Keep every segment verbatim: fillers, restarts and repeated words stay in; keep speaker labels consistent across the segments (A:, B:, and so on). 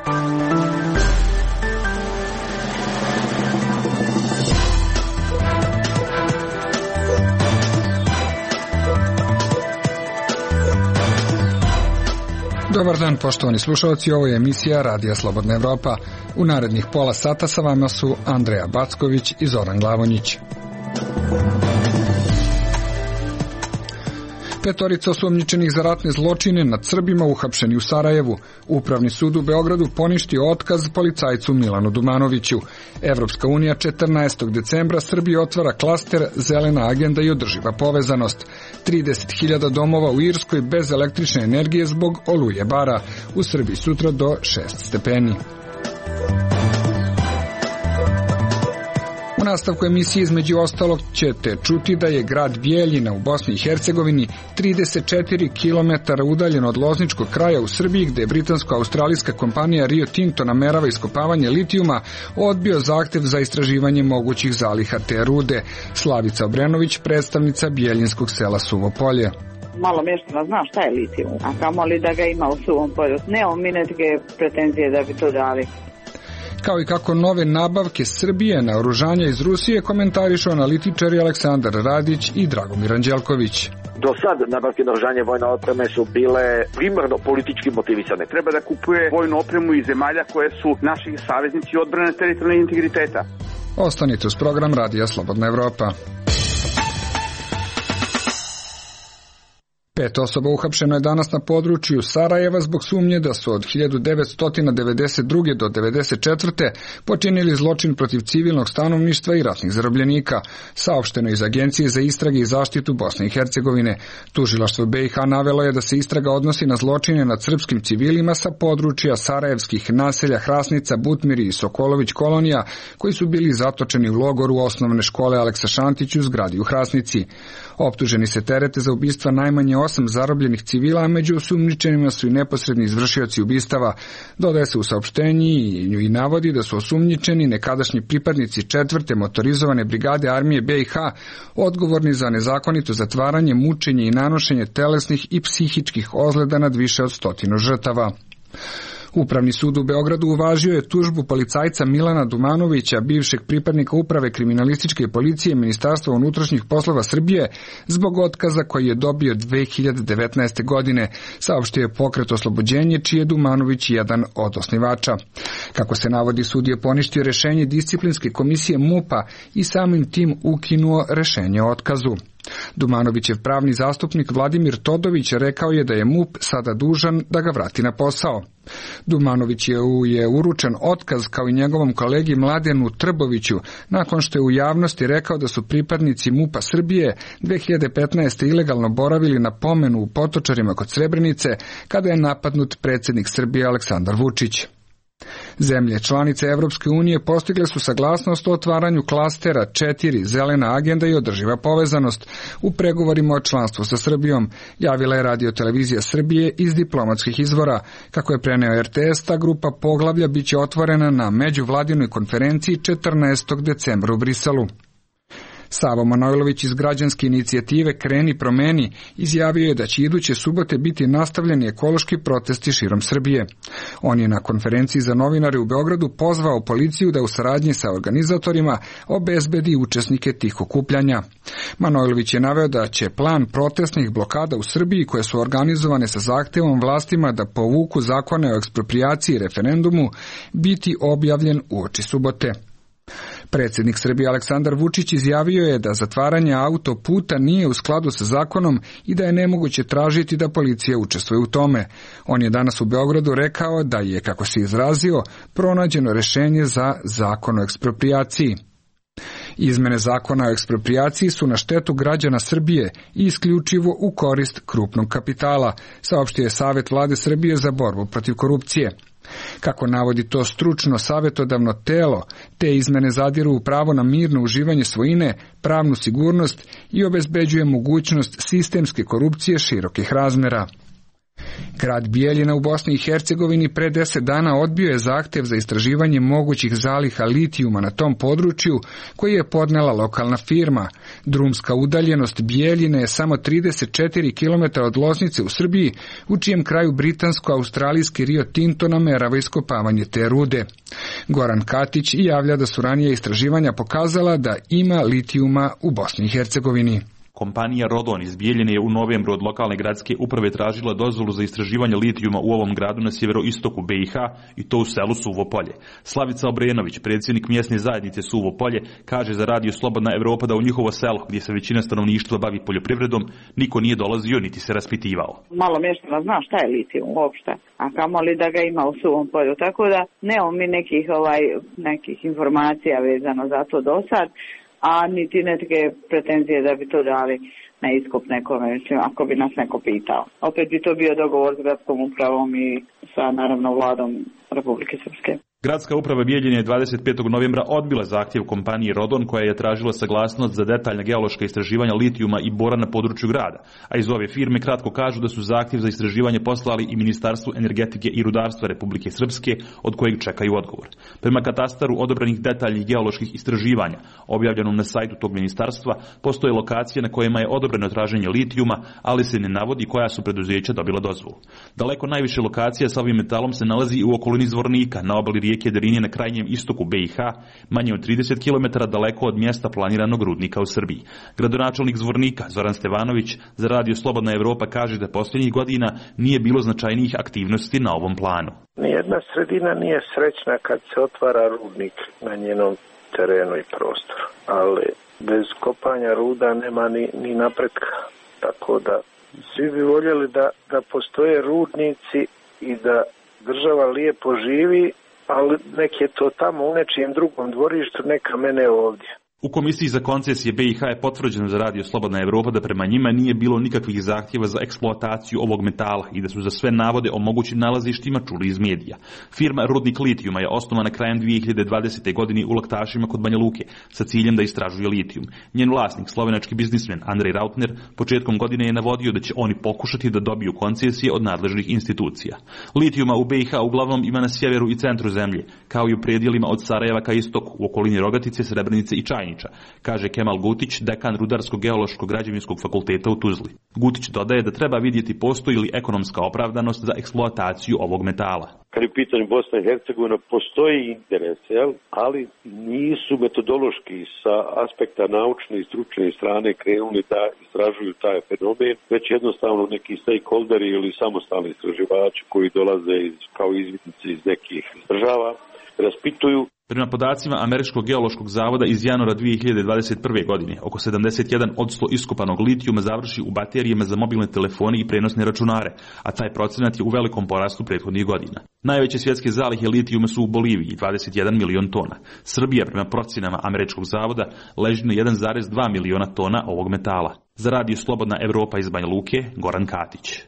A: Dobar dan, poštovani slušalci, ovo je emisija Radija Slobodna Evropa. U narednih pola sata sa vama su Andreja Backović i Zoran Glavonjić. Petorica osumnjičenih za ratne zločine nad Srbima uhapšeni u Sarajevu. Upravni sud u Beogradu poništio otkaz policajcu Milanu Dumanoviću. Evropska unija četrnaestog decembra Srbiji otvara klaster Zelena agenda i održiva povezanost. trideset hiljada domova u Irskoj bez električne energije zbog oluje bara. U Srbiji sutra do šest stepeni. U nastavku emisije između ostalog ćete čuti da je grad Bijeljina u Bosni i Hercegovini trideset četiri kilometara udaljen od Lozničkog kraja u Srbiji, gde je britansko-australijska kompanija Rio Tinto namerava iskopavanje litijuma, odbio zahtev za istraživanje mogućih zaliha te rude. Slavica Obrenović, predstavnica bijeljinskog sela Suvo Polje.
B: Malo mještana zna šta je litijum, a kamoli da ga ima u Suvom Polju. Nemamo mi neke pretenzije da bi to dali.
A: Kao i kako nove nabavke Srbije na oružanja iz Rusije komentarišu analitičari Aleksandar Radić i Dragomir Anđelković.
C: Do sad nabavke naoružanja vojne opreme su bile primarno politički motivisane.
D: Treba da kupuje vojnu opremu iz zemalja koje su naši saveznici odbrane teritorijalnog integriteta.
A: Ostanite uz program Radija Slobodna Evropa. Pet osoba uhapšeno je danas na području Sarajeva zbog sumnje da su od hiljadu devetsto devedeset druge do devedeset četvrte počinili zločin protiv civilnog stanovništva i ratnih zarobljenika, saopšteno iz Agencije za istrage i zaštitu Bosne i Hercegovine. Tužilaštvo B i H navelo je da se istraga odnosi na zločine nad srpskim civilima sa područja sarajevskih naselja Hrasnica, Butmiri i Sokolović kolonija, koji su bili zatočeni u logoru osnovne škole Aleksa Šantić u zgradi u Hrasnici. Optuženi se terete za ubistva najmanje osam zarobljenih civila, a među osumnjičenima su i neposredni izvršioci ubistava. Dodaje se u saopštenji i navodi da su osumnjičeni nekadašnji pripadnici četvrte motorizovane brigade armije B i H odgovorni za nezakonito zatvaranje, mučenje i nanošenje telesnih i psihičkih ozljeda nad više od stotinu žrtava. Upravni sud u Beogradu uvažio je tužbu policajca Milana Dumanovića, bivšeg pripadnika uprave kriminalističke policije Ministarstva unutrašnjih poslova Srbije, zbog otkaza koji je dobio dve hiljade devetnaeste. godine, saopštio je Pokret oslobođenje, čiji je Dumanović jedan od osnivača. Kako se navodi, sud je poništio rešenje disciplinske komisije MUP-a i samim tim ukinuo rešenje o otkazu. Dumanovićev pravni zastupnik Vladimir Todović rekao je da je MUP sada dužan da ga vrati na posao. Dumanović je, je uručen otkaz kao i njegovom kolegi Mladenu Trboviću nakon što je u javnosti rekao da su pripadnici MUP-a Srbije dve hiljade petnaeste. ilegalno boravili na pomenu u Potočarima kod Srebrenice kada je napadnut predsjednik Srbije Aleksandar Vučić. Zemlje članice Evropske unije postigle su saglasnost o otvaranju klastera četiri Zelena agenda i održiva povezanost u pregovorima o članstvu sa Srbijom, javila je Radio televizija Srbije iz diplomatskih izvora. Kako je preneo R T S, ta grupa poglavlja biće otvorena na međuvladinoj konferenciji četrnaestog decembra u Briselu. Savo Manojlović iz građanske inicijative Kreni promeni izjavio je da će iduće subote biti nastavljeni ekološki protesti širom Srbije. On je na konferenciji za novinare u Beogradu pozvao policiju da u saradnji sa organizatorima obezbedi učesnike tih okupljanja. Manojlović je naveo da će plan protestnih blokada u Srbiji, koje su organizovane sa zahtevom vlastima da povuku zakone o eksproprijaciji i referendumu, biti objavljen uoči subote. Predsjednik Srbije Aleksandar Vučić izjavio je da zatvaranje autoputa nije u skladu sa zakonom i da je nemoguće tražiti da policija učestvuje u tome. On je danas u Beogradu rekao da je, kako se izrazio, pronađeno rešenje za zakon o eksproprijaciji. Izmene zakona o eksproprijaciji su na štetu građana Srbije i isključivo u korist krupnog kapitala, saopštio je Savet Vlade Srbije za borbu protiv korupcije. Kako navodi to stručno savjetodavno telo, te izmene zadiru u pravo na mirno uživanje svojine, pravnu sigurnost i obezbeđuje mogućnost sistemske korupcije širokih razmera. Grad Bijeljina u Bosni i Hercegovini pre deset dana odbio je zahtev za istraživanje mogućih zaliha litijuma na tom području koji je podnela lokalna firma. Drumska udaljenost Bijeljine je samo trideset četiri kilometra od Loznice u Srbiji, u čijem kraju britansko-australijski Rio Tinto namerava iskopavanje te rude. Goran Katić javlja da su ranije istraživanja pokazala da ima litijuma u Bosni i Hercegovini.
E: Kompanija Rodon iz Bijeljine je u novembru od lokalne gradske uprave tražila dozvolu za istraživanje litijuma u ovom gradu na sjeveroistoku B i H i to u selu Suvo Polje. Slavica Obrenović, predsjednik mjesne zajednice Suvo Polje, kaže za radio Slobodna Evropa da u njihovo selo, gdje se većina stanovništva bavi poljoprivredom, niko nije dolazio niti se raspitivao.
B: Malo mještana zna šta je litijum uopšte, a kamoli da ga ima u Suvom Polju, tako da nemamo mi nekih, ovaj, nekih informacija vezano za to do sad. A niti neke pretenzije da bi to dali na iskup nekome, ako bi nas neko pitao. Opet bi to bio dogovor s gradskom upravom i sa, naravno, vladom Republike Srpske.
E: Gradska uprava Bijeljine je dvadeset petog novembra odbila zahtjev kompanije Rodon koja je tražila saglasnost za detaljna geološka istraživanja litijuma i bora na području grada, a iz ove firme kratko kažu da su zahtjev za istraživanje poslali i Ministarstvu energetike i rudarstva Republike Srpske, od kojeg čekaju odgovor. Prema katastaru odobrenih detaljnih geoloških istraživanja, objavljenom na sajtu tog ministarstva, postoje lokacije na kojima je odobreno traženje litijuma, ali se ne navodi koja su preduzeća dobila dozvolu. Daleko najviše lokacija sa ovim metalom se nalazi i u okolini Zvornika, na obali rijeke Drinje na krajnjem istoku B i H, manje od trideset kilometara daleko od mjesta planiranog rudnika u Srbiji. Gradonačelnik Zvornika, Zoran Stevanović, za radio Slobodna Evropa kaže da posljednjih godina nije bilo značajnijih aktivnosti na ovom planu.
F: Nijedna sredina nije srećna kad se otvara rudnik na njenom terenu i prostoru, ali bez kopanja ruda nema ni, ni napretka. Tako da svi bi voljeli da, da postoje rudnici i da država lijepo živi, ali nek je to tamo u nečijem drugom dvorištu, neka mene ovdje.
E: U Komisiji za koncesije B i H je potvrđeno za radio Slobodna Evropa da prema njima nije bilo nikakvih zahtjeva za eksploataciju ovog metala i da su za sve navode o mogućim nalazištima čuli iz medija. Firma Rudnik litijuma je osnovana krajem dvije hiljade dvadesete. godine u Laktašima kod Banja Luke sa ciljem da istražuje litijum. Njen vlasnik, slovenački biznismen Andrej Rautner, početkom godine je navodio da će oni pokušati da dobiju koncesije od nadležnih institucija. Litijuma u B i H uglavnom ima na sjeveru i centru zemlje, kao i u predjelima od Sarajeva ka istoku, u okolini Rogatice, Srebrenice i Čajnice, kaže Kemal Gutić, dekan Rudarsko-geološkog građevinskog fakulteta u Tuzli. Gutić dodaje da treba vidjeti postoji li ekonomska opravdanost za eksploataciju ovog metala.
G: Kad je u pitanju Bosna i Hercegovina, postoji interes, jel? Ali nisu metodološki sa aspekta naučne i stručne strane krenuli da istražuju taj fenomen, već jednostavno neki stakeholderi ili samostalni istraživači koji dolaze iz, kao izvidnici iz nekih država, raspituju.
E: Prema podacima Američkog geološkog zavoda iz januara dvije hiljade dvadeset prve. godine, oko sedamdeset jedan posto iskopanog litijuma završi u baterijama za mobilne telefone i prenosne računare, a taj procenat je u velikom porastu prethodnih godina. Najveće svjetske zalihe litijuma su u Boliviji, dvadeset jedan milion tona. Srbija, prema procenama Američkog zavoda, leži na jedan zarez dva miliona tona ovog metala. Za radio Slobodna Evropa iz Banja Luke, Goran Katić.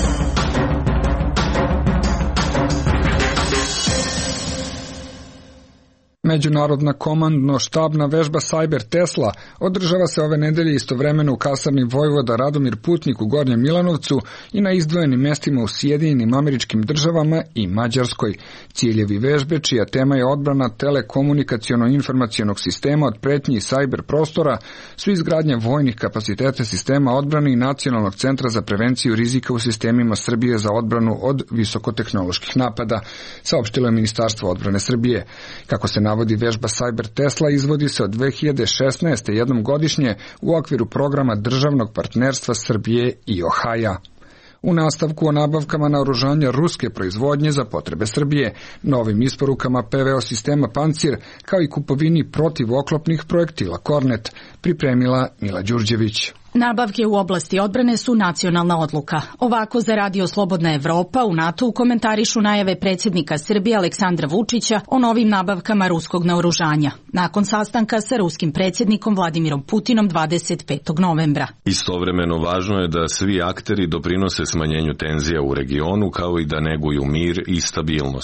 A: Međunarodna komandno-štabna vežba Cyber Tesla održava se ove nedelje istovremeno u kasarni Vojvoda Radomir Putnik u Gornjem Milanovcu i na izdvojenim mjestima u Sjedinjenim Američkim Državama i Mađarskoj. Ciljevi vežbe, čija tema je odbrana telekomunikaciono-informacionog sistema od pretnji i cyber prostora, su izgradnja vojnih kapaciteta sistema odbrane i Nacionalnog centra za prevenciju rizika u sistemima Srbije za odbranu od visokotehnoloških napada, saopštilo je Ministarstvo odbrane Srbije. Kako se navodi, vežba Cyber Tesla izvodi se od dve hiljade šesnaeste. jednom godišnje u okviru programa državnog partnerstva Srbije i Ohaja. U nastavku o nabavkama naoružanja ruske proizvodnje za potrebe Srbije, novim isporukama P V O sistema Pancir, kao i kupovini protivoklopnih projektila Kornet, pripremila Mila Đurđević.
H: Nabavke u oblasti odbrane su nacionalna odluka. Ovako za radio Slobodna Evropa u NATO komentarišu najave predsjednika Srbije Aleksandra Vučića o novim nabavkama ruskog naoružanja, nakon sastanka sa ruskim predsjednikom Vladimirom Putinom dvadeset petog novembra.
I: Istovremeno važno je da svi akteri doprinose smanjenju tenzija u regionu, kao i da neguju mir i stabilnost.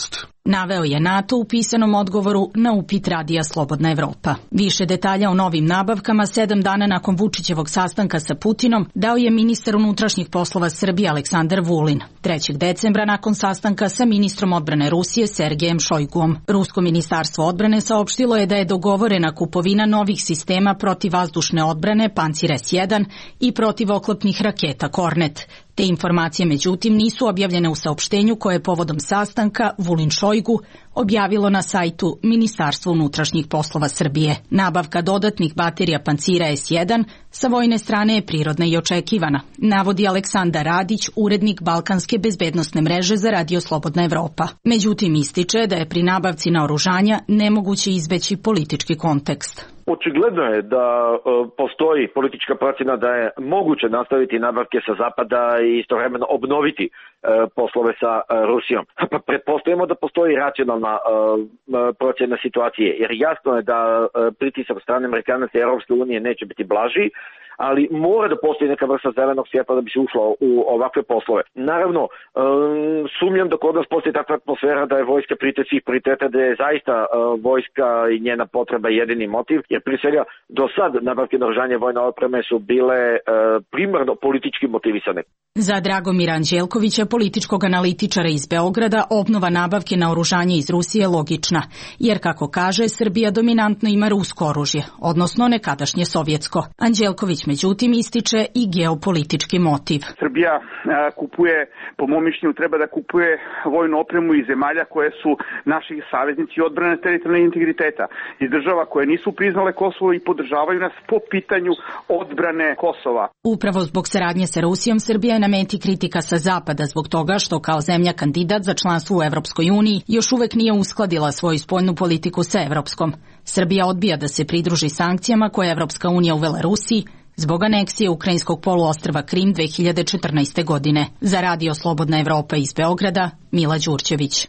H: Naveo je NATO u pisanom odgovoru na upit radija Slobodna Evropa. Više detalja o novim nabavkama sedam dana nakon Vučićevog sastanka sa Putinom dao je ministar unutrašnjih poslova Srbije Aleksandar Vulin. trećeg decembra nakon sastanka sa ministrom odbrane Rusije Sergejem Šojguom. Rusko ministarstvo odbrane saopštilo je da je dogovorena kupovina novih sistema protivvazdušne odbrane Pancir S jedan i protivoklopnih raketa Kornet. Te informacije, međutim, nisu objavljene u saopštenju koje je povodom sastanka Vulin Šojgu objavilo na sajtu Ministarstva unutrašnjih poslova Srbije. Nabavka dodatnih baterija Pancira S jedan sa vojne strane je prirodna i očekivana, navodi Aleksandar Radić, urednik Balkanske bezbednosne mreže za Radio Slobodna Evropa. Međutim, ističe da je pri nabavci naoružanja nemoguće izbeći politički kontekst.
C: Očigledno je da e, postoji politička procjena da je moguće nastaviti nabavke sa zapada i istovremeno obnoviti e, poslove sa e, Rusijom. Pa pretpostavimo da postoji racionalna e, procjena situacije, jer jasno je da e, pritisak od strane Amerikanaca i Europske unije neće biti blaži, ali mora da postoji neka vrsta zelenog svjetla da bi se ušlo u ovakve poslove. Naravno, um, sumnjam da kod nas postoji takva atmosfera da je vojska prioritet svih prioriteta, da je zaista uh, vojska i njena potreba jedini motiv, jer prije svega do sad nabavke naoružanja vojne opreme su bile uh, primarno politički motivisane.
H: Za Dragomira Anđelkovića, političkog analitičara iz Beograda, obnova nabavke naoružanja iz Rusije je logična, jer kako kaže, Srbija dominantno ima rusko oružje, odnosno nekadašnje sovjetsko. Anđelković međutim ističe i geopolitički motiv.
D: Srbija a, kupuje, po mom mišljenju, treba da kupuje vojnu opremu iz zemalja koje su naši saveznici i odbrane teritorijalnog integriteta, iz država koje nisu priznale Kosovo i podržavaju nas po pitanju odbrane Kosova.
H: Upravo zbog saradnje sa Rusijom, Srbija je na meti kritika sa zapada zbog toga što kao zemlja kandidat za članstvo u Evropskoj uniji još uvek nije uskladila svoju spoljnu politiku sa evropskom. Srbija odbija da se pridruži sankcijama koje je Evropska unija uvela Rusiji zbog aneksije ukrajinskog poluostrva Krim dve hiljade četrnaeste. godine. Za Radio Slobodna Evropa iz Beograda, Mila Đurđević.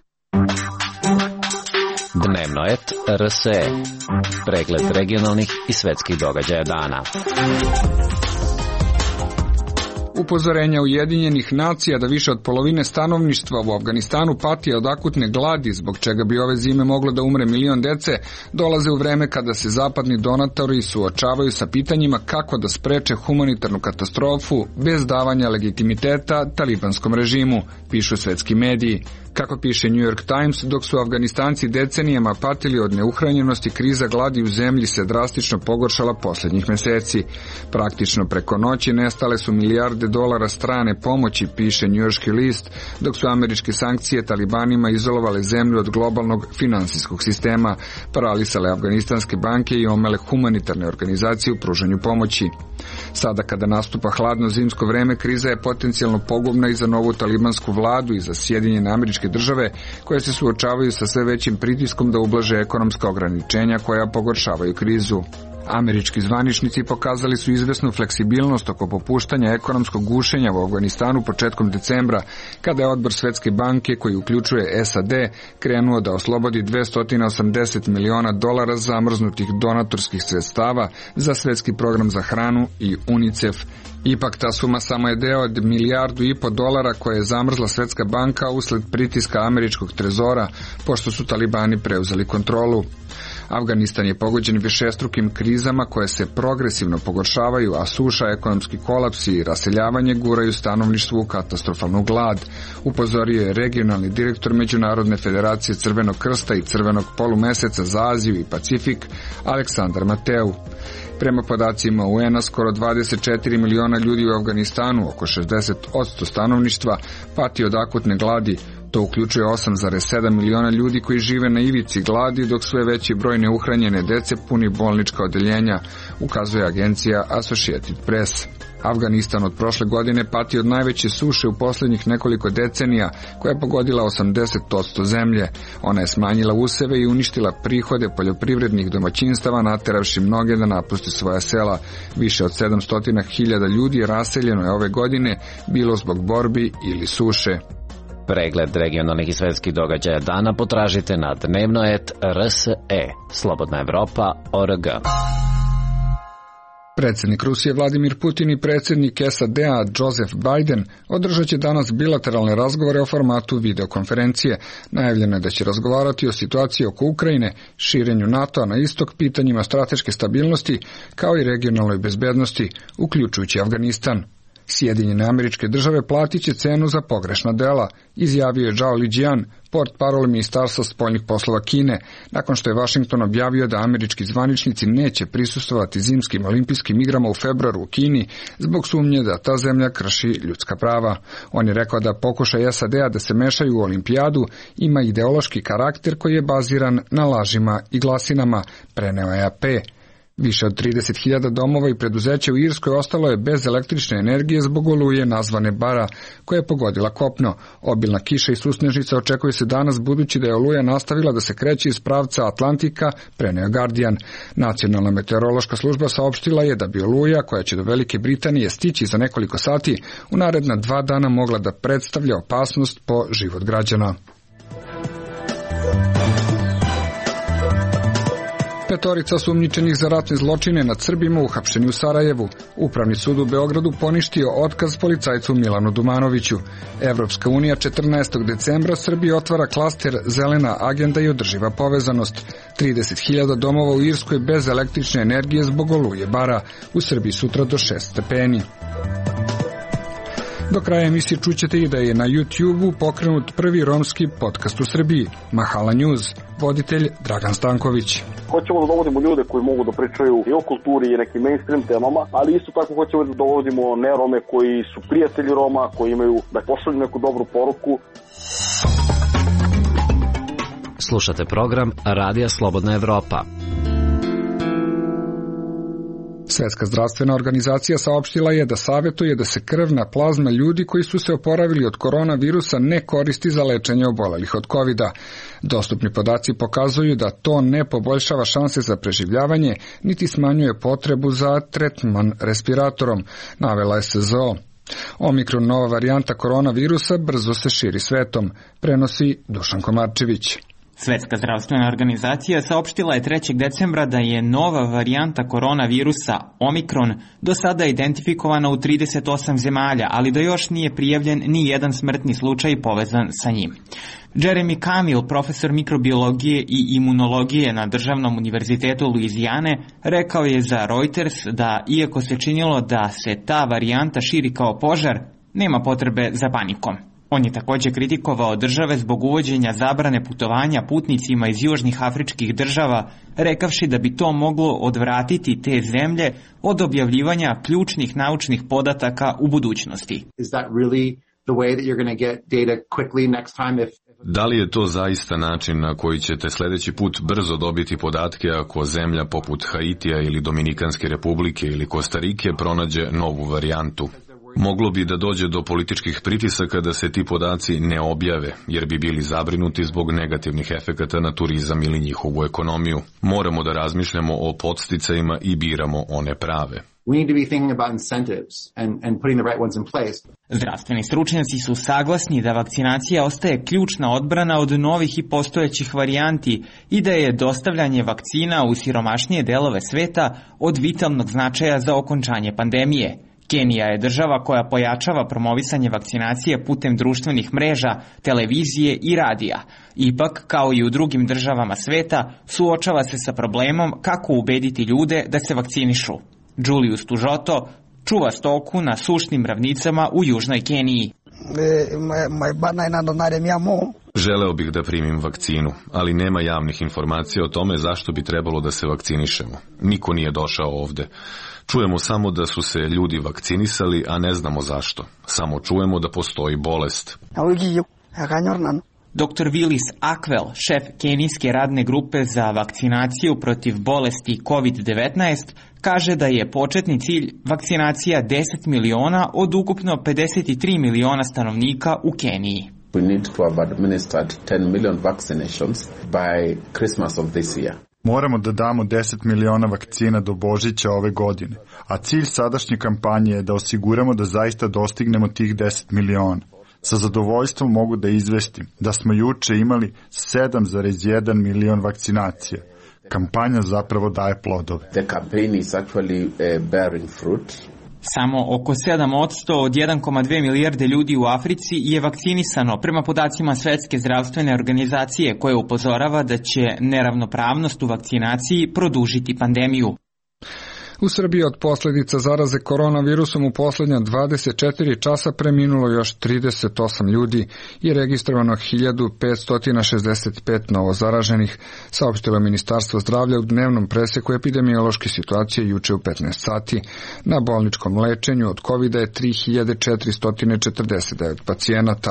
J: Dnevnoet R S E. Pregled regionalnih i svetskih događaja dana.
A: Upozorenja Ujedinjenih nacija da više od polovine stanovništva u Afganistanu pati od akutne gladi, zbog čega bi ove zime moglo da umre milion dece, dolaze u vreme kada se zapadni donatori suočavaju sa pitanjima kako da spreče humanitarnu katastrofu bez davanja legitimiteta talibanskom režimu, pišu svetski mediji. Kako piše New York Times, dok su Afganistanci decenijama patili od neuhranjenosti, kriza gladi u zemlji se drastično pogoršala posljednjih meseci. Praktično preko noći nestale su milijarde dolara strane pomoći, piše njujorški list, dok su američke sankcije talibanima izolovale zemlju od globalnog finansijskog sistema, paralisale afganistanske banke i omele humanitarne organizacije u pružanju pomoći. Sada kada nastupa hladno zimsko vreme, kriza je potencijalno pogubna i za novu talibansku vladu i za Sjedinjene Američke Države, koje se suočavaju sa sve većim pritiskom da ublaže ekonomska ograničenja koja pogoršavaju krizu. Američki zvaničnici pokazali su izvesnu fleksibilnost oko popuštanja ekonomskog gušenja u Afganistanu početkom decembra, kada je odbor Svetske banke, koji uključuje S A D, krenuo da oslobodi dvesta osamdeset miliona dolara zamrznutih donatorskih sredstava za Svetski program za hranu i UNICEF. Ipak ta suma samo je deo od milijardu i po dolara koje je zamrzla Svetska banka usled pritiska američkog trezora, pošto su talibani preuzeli kontrolu. Afganistan je pogođen višestrukim krizama koje se progresivno pogoršavaju, a suša, ekonomski kolaps i raseljavanje guraju stanovništvo u katastrofalnu glad, upozorio je regionalni direktor Međunarodne federacije Crvenog krsta i Crvenog polumeseca za Aziju i Pacifik, Aleksandar Mateu. Prema podacima U N-a, skoro dvadeset četiri miliona ljudi u Afganistanu, oko šezdeset posto stanovništva, pati od akutne gladi. To uključuje osam zarez sedam miliona ljudi koji žive na ivici gladi, dok sve veći broj neuhranjene dece puni bolnička odeljenja, ukazuje agencija Associated Press. Afganistan od prošle godine pati od najveće suše u posljednjih nekoliko decenija, koja je pogodila osamdeset posto zemlje. Ona je smanjila useve i uništila prihode poljoprivrednih domaćinstava, nateravši mnoge da napuste svoja sela. Više od sedamsto hiljada ljudi raseljeno je ove godine, bilo zbog borbi ili suše.
J: Pregled regionalnih i svetskih događaja dana potražite na dnevnoet R S E. Slobodna Evropa, O R G.
A: Predsjednik Rusije Vladimir Putin i predsjednik S A D-a Joseph Biden održat će danas bilateralne razgovore o formatu videokonferencije. Najavljeno je da će razgovarati o situaciji oko Ukrajine, širenju NATO-a na istok, pitanjima strateške stabilnosti, kao i regionalnoj bezbednosti, uključujući Afganistan. Sjedinjene Američke Države platit će cenu za pogrešna dela, izjavio je Zhao Lijian, portparol Ministarstva spoljnih poslova Kine, nakon što je Washington objavio da američki zvaničnici neće prisustvovati zimskim olimpijskim igrama u februaru u Kini zbog sumnje da ta zemlja krši ljudska prava. On je rekao da pokušaj S A D-a da se mešaju u olimpijadu ima ideološki karakter koji je baziran na lažima i glasinama, preneo je A P. Više od trideset hiljada domova i preduzeća u Irskoj ostalo je bez električne energije zbog oluje nazvane Bara, koja je pogodila kopno. Obilna kiša i susnežnica očekuje se danas, budući da je oluja nastavila da se kreće iz pravca Atlantika, preneo Guardian. Nacionalna meteorološka služba saopštila je da bi oluja, koja će do Velike Britanije stići za nekoliko sati, u naredna dva dana mogla da predstavlja opasnost po život građana. Petorica osumnjičenih za ratne zločine nad Srbima uhapšeni u Sarajevu. Upravni sud u Beogradu poništio otkaz policajcu Milanu Dumanoviću. Evropska unija četrnaestog decembra Srbiji otvara klaster Zelena agenda i održiva povezanost. trideset hiljada domova u Irskoj bez električne energije zbog oluje Bara. U Srbiji sutra do šest stepeni. Do kraja emisije čućete i da je na YouTube-u pokrenut prvi romski podcast u Srbiji, Mahala News, voditelj Dragan Stanković.
K: Hoćemo da dovodimo ljude koji mogu da pričaju i o kulturi i nekim mainstream temama, ali isto tako hoćemo da dovodimo ne Rome koji su prijatelji Roma, koji imaju da pošalju neku dobru poruku.
J: Slušate program Radija Slobodna Evropa.
A: Svetska zdravstvena organizacija saopštila je da savjetuje da se krvna plazma ljudi koji su se oporavili od koronavirusa ne koristi za lečenje obolelih od kovida. Dostupni podaci pokazuju da to ne poboljšava šanse za preživljavanje, niti smanjuje potrebu za tretman respiratorom, navela je S Z O. Omikron, nova varijanta koronavirusa, brzo se širi svetom, prenosi Dušan Komarčević.
L: Svetska zdravstvena organizacija saopštila je trećeg decembra da je nova varijanta koronavirusa Omikron do sada identifikovana u trideset osam zemalja, ali da još nije prijavljen ni jedan smrtni slučaj povezan sa njim. Jeremy Camille, profesor mikrobiologije i imunologije na Državnom univerzitetu Luizijane, rekao je za Reuters da iako se činilo da se ta varijanta širi kao požar, nema potrebe za panikom. On je također kritikovao države zbog uvođenja zabrane putovanja putnicima iz južnih afričkih država, rekavši da bi to moglo odvratiti te zemlje od objavljivanja ključnih naučnih podataka u budućnosti.
I: Da li je to zaista način na koji ćete sljedeći put brzo dobiti podatke ako zemlja poput Haitija ili Dominikanske republike ili Kostarike pronađe novu varijantu? Moglo bi da dođe do političkih pritisaka da se ti podaci ne objave, jer bi bili zabrinuti zbog negativnih efekata na turizam ili njihovu ekonomiju. Moramo da razmišljamo o podsticajima i biramo one prave.
L: Zdravstveni stručnjaci su saglasni da vakcinacija ostaje ključna odbrana od novih i postojećih varijanti i da je dostavljanje vakcina u siromašnije delove sveta od vitalnog značaja za okončanje pandemije. Kenija je država koja pojačava promovisanje vakcinacije putem društvenih mreža, televizije i radija. Ipak, kao i u drugim državama sveta, suočava se sa problemom kako ubediti ljude da se vakcinišu. Julius Tužoto čuva stoku na sušnim ravnicama u južnoj Keniji.
I: Želeo bih da primim vakcinu, ali nema javnih informacija o tome zašto bi trebalo da se vakcinišemo. Niko nije došao ovde. Čujemo samo da su se ljudi vakcinisali, a ne znamo zašto. Samo čujemo da postoji bolest.
L: doktor Willis Ackwell, šef kenijske radne grupe za vakcinaciju protiv bolesti kovid devetnaest, kaže da je početni cilj vakcinacija deset miliona od ukupno pedeset tri miliona stanovnika u Keniji.
M: We need to have administered ten million vaccinations by Christmas of this year.
N: Moramo da damo deset miliona vakcina do Božića ove godine, a cilj sadašnje kampanje je da osiguramo da zaista dostignemo tih deset miliona. Sa zadovoljstvom mogu da izvestim da smo juče imali sedam zarez jedan milion vakcinacija. Kampanja zapravo daje plodove.
M: The campaign is actually uh, bearing fruit.
L: Samo oko sedam posto od jedan zarez dve milijarde ljudi u Africi je vakcinisano, prema podacima Svetske zdravstvene organizacije, koja upozorava da će neravnopravnost u vakcinaciji produžiti pandemiju.
A: U Srbiji od posljedica zaraze koronavirusom u posljednja dvadeset četiri časa preminulo još trideset osam ljudi i registrovano hiljadu petsto šezdeset pet novozaraženih, saopštilo Ministarstvo zdravlja u dnevnom preseku epidemiološke situacije juče u petnaest sati. Na bolničkom lečenju od kovida je tri hiljade četiristo četrdeset devet pacijenata.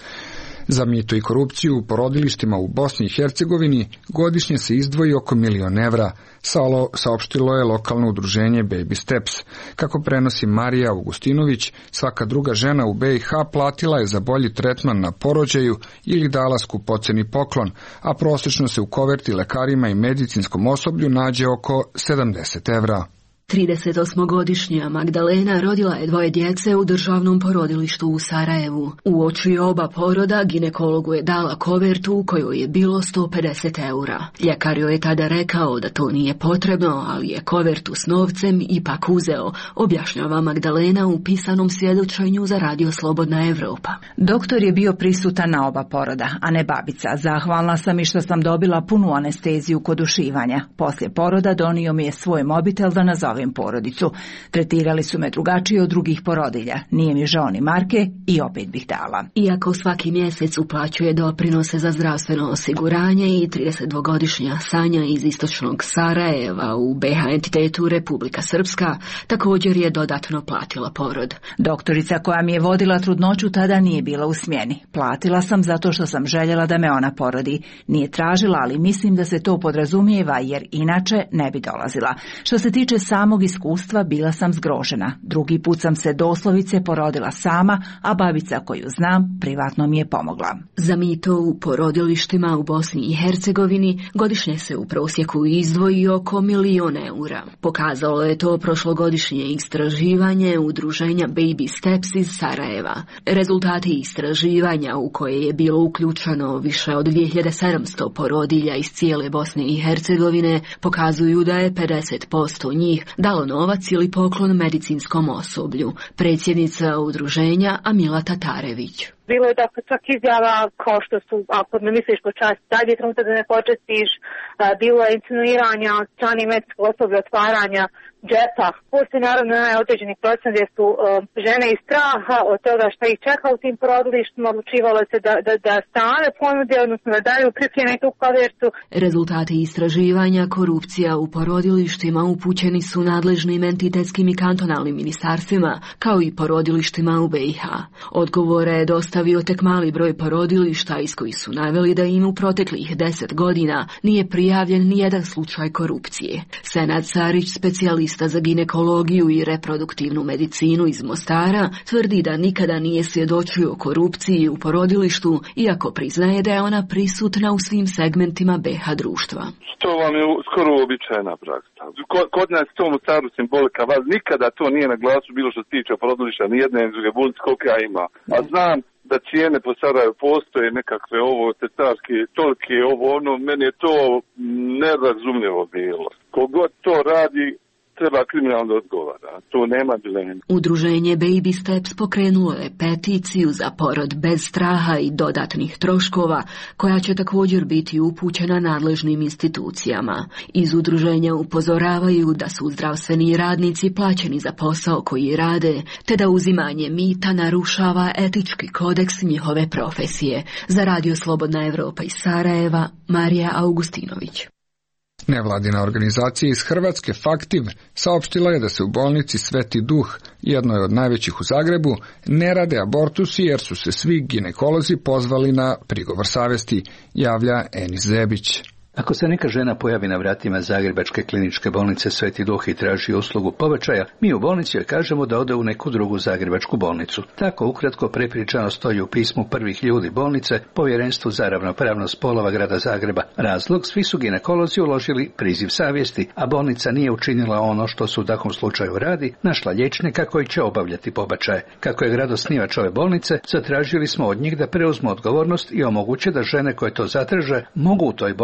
A: Za mito i korupciju u porodilištima u Bosni i Hercegovini godišnje se izdvoji oko milion evra, saopštilo je lokalno udruženje Baby Steps. Kako prenosi Marija Augustinović, svaka druga žena u B i H platila je za bolji tretman na porođaju ili dala skupoceni poklon, a prosječno se u koverti lekarima i medicinskom osoblju nađe oko sedamdeset evra.
O: tridesetosmogodišnja Magdalena rodila je dvoje djece u državnom porodilištu u Sarajevu. Uoči oba poroda ginekologu je dala kovertu u kojoj je bilo sto pedeset eura. Ljekar joj je tada rekao da to nije potrebno, ali je kovertu s novcem ipak uzeo, objašnjava Magdalena u pisanom svjedočenju za Radio Slobodna Evropa.
H: Doktor je bio prisutan na oba poroda, a ne babica. Zahvalna sam i što sam dobila punu anesteziju kod ušivanja. Poslije poroda donio mi je svoj mobitel da nazove porodicu. Tretirali su me drugačije od drugih porodilja. Nije mi žao ni marke i opet bih dala.
O: Iako svaki mjesec uplaćuje doprinose za zdravstveno osiguranje i tridesetdvogodišnja Sanja iz istočnog Sarajeva u B H entitetu Republika Srpska također je dodatno platila porod.
H: Doktorica koja mi je vodila trudnoću tada nije bila u smjeni. Platila sam zato što sam željela da me ona porodi. Nije tražila, ali mislim da se to podrazumijeva jer inače ne bi dolazila. Što se tiče samog iskustva, bila sam zgrožena. Drugi put sam se doslovice porodila sama, a babica koju znam privatno mi je pomogla.
O: Za mito u porodilištima u Bosni i Hercegovini godišnje se u prosjeku izdvoji oko milion eura. Pokazalo je to prošlogodišnje istraživanje udruženja Baby Steps iz Sarajeva. Rezultati istraživanja, u koje je bilo uključeno više od dvije hiljade sedamsto porodilja iz cijele Bosne i Hercegovine, pokazuju da je pedeset posto njih dalo novac ili poklon medicinskom osoblju. Predsjednica udruženja Amila Tatarević.
P: Bilo je dakle čak izjava kao što su, ako ne misliš počast, sad je trenutak da ne počestiš, bilo je insinuiranja od strane medicinskog osoblja, otvaranja džepa. Postoji naravno određeni procent gdje su uh, žene iz straha od toga što ih čeka u tim porodilištima, odlučivalo se da, da, da stane ponude, odnosno da daju pripremljenu tu kovertu.
O: Rezultati istraživanja korupcija u porodilištima upućeni su nadležnim entitetskim i kantonalnim ministarstvima, kao i porodilištima u B i H. Odgovore je dostavio tek mali broj porodilišta iz kojih su naveli da im u proteklih deset godina nije prijavljen nijedan slučaj korupcije. Senad Sarić, specijalista za ginekologiju i reproduktivnu medicinu iz Mostara, tvrdi da nikada nije svjedočio korupciji u porodilištu, iako priznaje da je ona prisutna u svim segmentima B H društva.
Q: To vam je skoro uobičajena praksa. Kod nas to u Mostaru simbolika, vas nikada to nije na glasu bilo što se tiče porodilišta, ni jedne ni druge bolnice koliko ja ima. A znam da cijene po Sarajevu postoje nekakve ovo cestarske, tolike ovo ono, meni je to nerazumljivo bilo. Kogod to radi, treba kriminalno odgovara. To nema dileme.
O: Udruženje Baby Steps pokrenulo je peticiju za porod bez straha i dodatnih troškova, koja će također biti upućena nadležnim institucijama. Iz udruženja upozoravaju da su zdravstveni radnici plaćeni za posao koji rade, te da uzimanje mita narušava etički kodeks njihove profesije. Za Radio Slobodna Evropa iz Sarajeva, Marija Augustinović.
A: Nevladina organizacija iz Hrvatske Faktiv saopštila je da se u bolnici Sveti Duh, jednoj od najvećih u Zagrebu, ne rade abortusi jer su se svi ginekolozi pozvali na prigovor savjesti, javlja Enis Zebić.
R: Ako se neka žena pojavi na vratima Zagrebačke kliničke bolnice Sveti Duh i traži uslugu pobačaja, mi u bolnici joj kažemo da ode u neku drugu zagrebačku bolnicu. Tako ukratko prepričano stoji u pismu prvih ljudi bolnice Povjerenstvu za ravnopravnost spolova grada Zagreba. Razlog, svi su ginekolozi uložili priziv savjesti, a bolnica nije učinila ono što su u takvom slučaju radi, našla liječnika koji će obavljati pobačaje. Kako je grad osnivač ove bolnice, zatražili smo od njih da preuzmu odgovornost i omoguće da žene koje to zatraže mogu u toj bolnici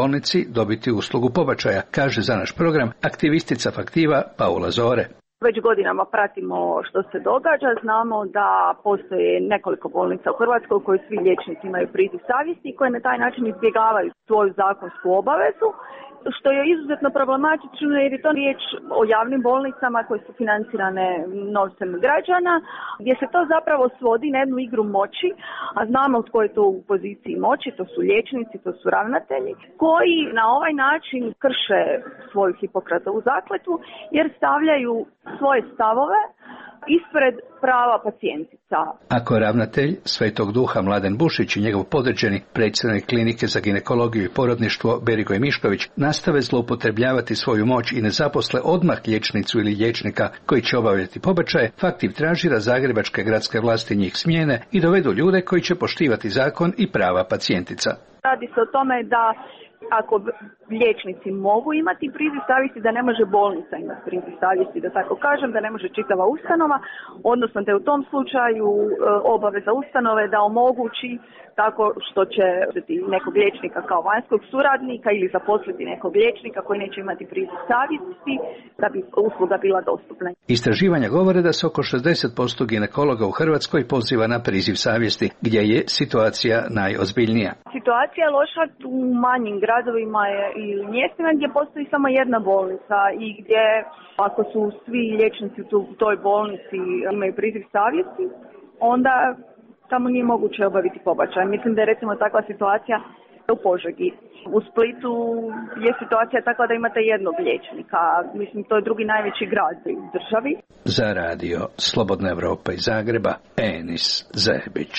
R: liječnici dobiti uslugu pobačaja, kaže za naš program aktivistica Faktiva Paula Zore.
S: Već godinama pratimo što se događa, znamo da postoje nekoliko bolnica u Hrvatskoj u kojoj svi liječnici imaju priziv savjesti i koje na taj način izbjegavaju svoju zakonsku obavezu, što je izuzetno problematično jer je to riječ o javnim bolnicama koje su financirane novcem građana, gdje se to zapravo svodi na jednu igru moći, a znamo tko je to u poziciji moći, to su liječnici, to su ravnatelji, koji na ovaj način krše svoju Hipokratovu zakletvu jer stavljaju svoje stavove ispred prava pacijentica.
R: Ako ravnatelj Svetog Duha Mladen Bušić i njegov podređeni predsjednik klinike za ginekologiju i porodništvo Berigoj Mišković nastave zloupotrebljavati svoju moć i ne zaposle odmah liječnicu ili liječnika koji će obavljati pobačaje, Faktiv traži da zagrebačke gradske vlasti njih smijene i dovedu ljude koji će poštivati zakon i prava pacijentica.
S: Radi se o tome da ako liječnici mogu imati priziv savjesti, da ne može bolnica imati priziv savjesti, da tako kažem, da ne može čitava ustanova, odnosno da je u tom slučaju obaveza ustanove da omogući tako što će nekog liječnika kao vanjskog suradnika ili zaposliti nekog liječnika koji neće imati priziv savjesti da bi usluga bila dostupna.
R: Istraživanja govore da se oko šezdeset posto ginekologa u Hrvatskoj poziva na priziv savjesti, gdje je situacija najozbiljnija.
S: Situacija je loša u manjim gradovima ili mjestima gdje postoji samo jedna bolnica i gdje ako su svi liječnici u toj bolnici imaju priziv savjesti, onda tamo nije moguće obaviti pobačaj. Mislim da je recimo takva situacija u Požegi. U Splitu je situacija takva da imate jednog liječnika. Mislim, to je drugi najveći grad u državi.
R: Za radio Slobodna Evropa iz Zagreba, Enis Zerbić.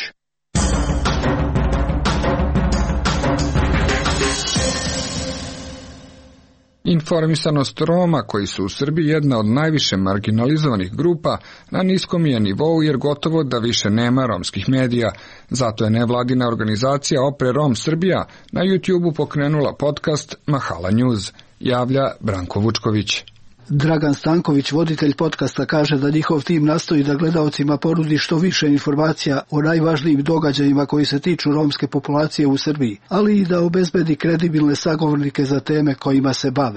A: Informisanost Roma, koji su u Srbiji jedna od najviše marginalizovanih grupa, na niskom je nivou jer gotovo da više nema romskih medija. Zato je nevladina organizacija Opre Rom Srbija na YouTubeu pokrenula podcast Mahala News, javlja Branko Vučković.
T: Dragan Stanković, voditelj podcasta, kaže da njihov tim nastoji da gledaocima ponudi što više informacija o najvažnijim događajima koji se tiču romske populacije u Srbiji, ali i da obezbedi kredibilne sagovornike za teme kojima se bave.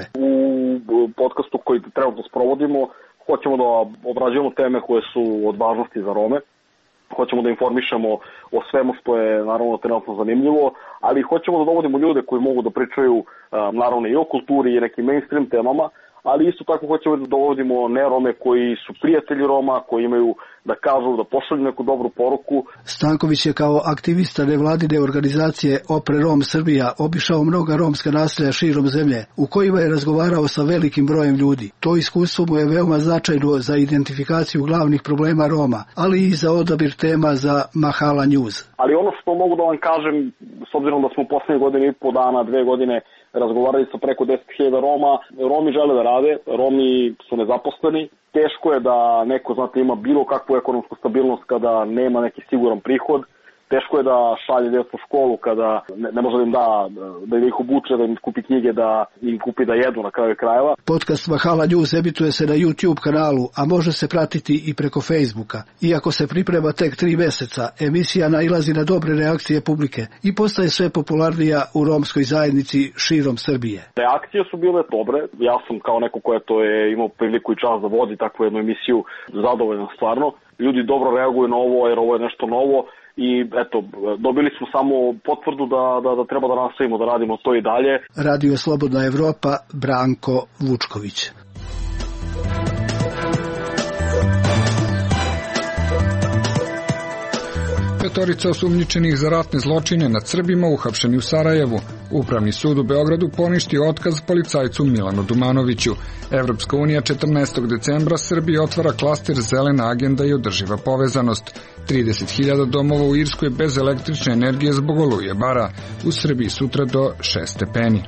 K: U podcastu koji trenutno sprovodimo hoćemo da obrađujemo teme koje su od važnosti za Rome, hoćemo da informišemo o svemu što je naravno trenutno zanimljivo, ali hoćemo da dovodimo ljude koji mogu da pričaju naravno i o kulturi i nekim mainstream temama, ali isto tako hoćemo da dovodimo ne Rome koji su prijatelji Roma, koji imaju da kažu, da pošalju neku dobru poruku.
T: Stanković je kao aktivista nevladine organizacije Opre Rom Srbija obišao mnoga romska naselja širom zemlje, u kojima je razgovarao sa velikim brojem ljudi. To iskustvo mu je veoma značajno za identifikaciju glavnih problema Roma, ali i za odabir tema za Mahala News.
K: Ali ono što mogu da vam kažem, s obzirom da smo u posljednje godine i po dana, dve godine, razgovarali sa preko deset hiljada Roma, Romi žele da rade, Romi su nezaposleni, teško je da neko, znate, ima bilo kakvu ekonomsku stabilnost kada nema neki siguran prihod, teško je da šalje djecu u školu kada ne, ne može da im da, da ih obuče, da im kupi knjige, da im kupi da jedu na kraju krajeva.
T: Podcast Mahala News emituje se na YouTube kanalu, a može se pratiti i preko Facebooka. Iako se priprema tek tri mjeseca, emisija nailazi na dobre reakcije publike i postaje sve popularnija u romskoj zajednici širom Srbije.
K: Reakcije su bile dobre. Ja sam kao neko ko je to je imao priliku i čast da vodi takvu jednu emisiju zadovoljan stvarno. Ljudi dobro reaguju na ovo jer ovo je nešto novo. I eto, dobili smo samo potvrdu da, da, da treba da nastavimo da radimo to i dalje.
T: Radio Slobodna Evropa, Branko Vučković.
A: Petorica osumnjičenih za ratne zločine nad Srbima uhapšeni u Sarajevu. Upravni sud u Beogradu poništio otkaz policajcu Milanu Dumanoviću. Evropska unija četrnaestog decembra Srbiji otvara klaster Zelena agenda i održiva povezanost. trideset hiljada domova u Irskoj bez električne energije zbog oluje bara. U Srbiji sutra do šest stepeni.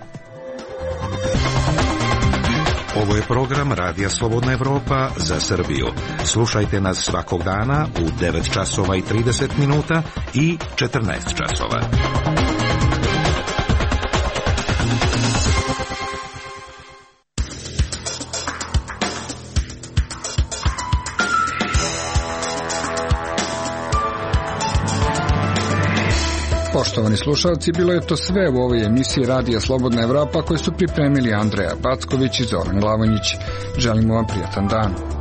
U: Ovo je program Radija Slobodna Evropa za Srbiju. Slušajte nas svakog dana u devet časova i trideset minuta i četrnaest časova.
A: Poštovani slušalci, bilo je to sve u ovoj emisiji Radija Slobodna Evropa koju su pripremili Andreja Packović i Zoran Glavonjić. Želimo vam prijatan dan.